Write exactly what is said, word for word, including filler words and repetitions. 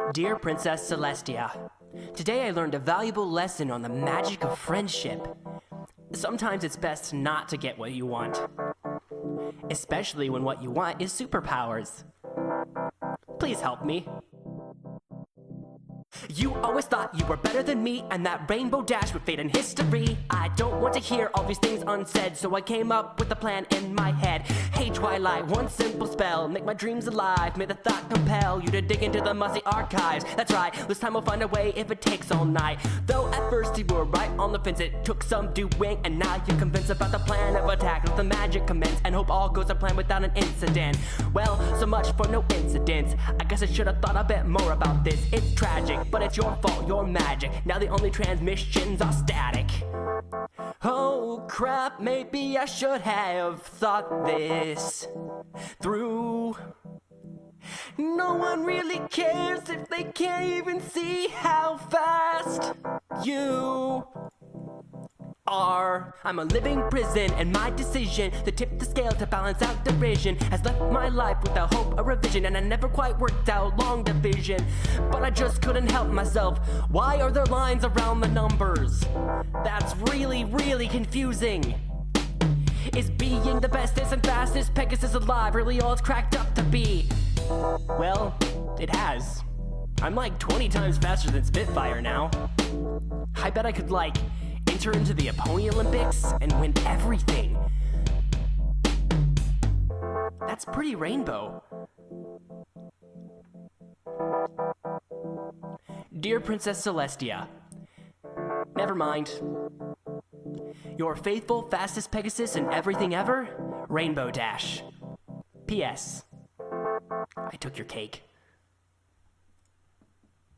Dear Princess Celestia, today I learned a valuable lesson on the magic of friendship. Sometimes it's best not to get what you want, especially when what you want is superpowers. Please help me. You always thought you were better than me, and that rainbow dash would fade in history. I don't want to hear all these things unsaid, so I came up with a plan in my head. Hey Twilight, one simple spell, make my dreams alive, may the thought compel you to dig into the musty archives. That's right, this time we'll find a way if it takes all night. Though at first you were right on the fence, it took some doing, and now you're convinced about the plan of attack. Let the magic commence, and hope all goes to plan without an incident. Well, so much for no incidents. I guess I should have thought a bit more about this. It's tragic, but it's your fault, your magic. Now the only transmissions are static. Oh crap, maybe I should have thought this through. No one really cares if they can't even see how fast you are. I'm a living prison, and my decision to tip the scale to balance out division has left my life without hope or revision, and I never quite worked out long division, but I just couldn't help myself. Why are there lines around the numbers? That's really, really confusing. Is being the bestest and fastest Pegasus alive really all it's cracked up to be? Well, it has. I'm like twenty times faster than Spitfire now. I bet I could, like, enter into the Pony Olympics and win everything. That's pretty rainbow. Dear Princess Celestia, never mind. Your faithful, fastest Pegasus and everything ever, Rainbow Dash. P S. I took your cake.